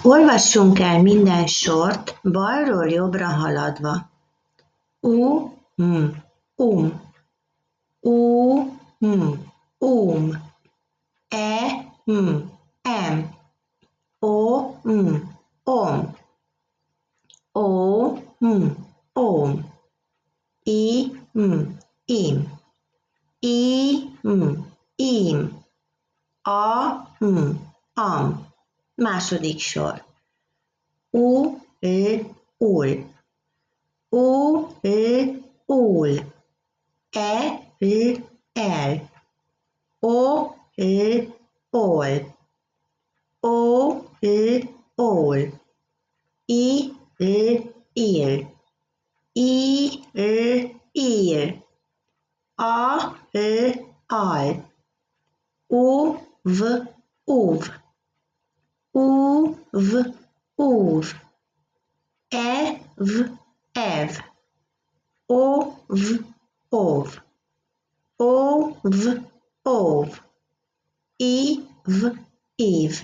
Olvassunk el minden sort balról jobbra haladva. U, m, U, m, e, m, o, om, o, om, i, im, im, a, am. Második sor. U, ul, ul, e, el, o, ol, o, ol, i, il, ír, a, al, uv, uv, uv, ev, ov, ov, ov, iv, iv,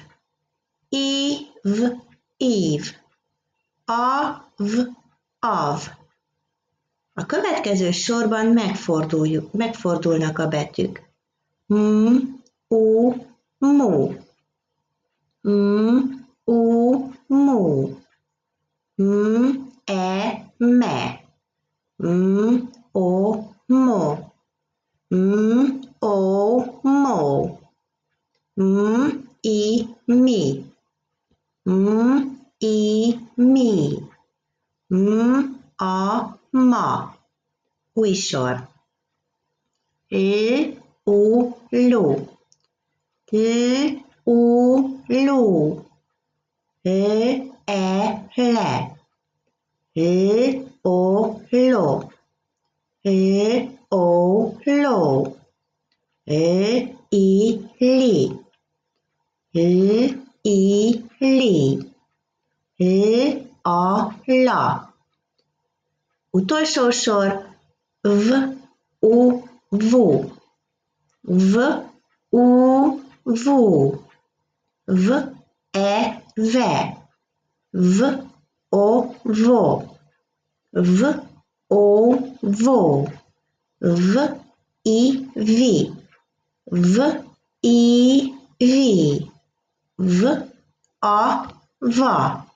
av. A következő sorban megfordulnak a betűk. M, u, mu, mu, me, o, mo, mo, mi, ma. Új sor. Lu, lu, lu, le, lo, lo, li, la. Utolsó sor. V, u, vu, ve, vo, vi, va.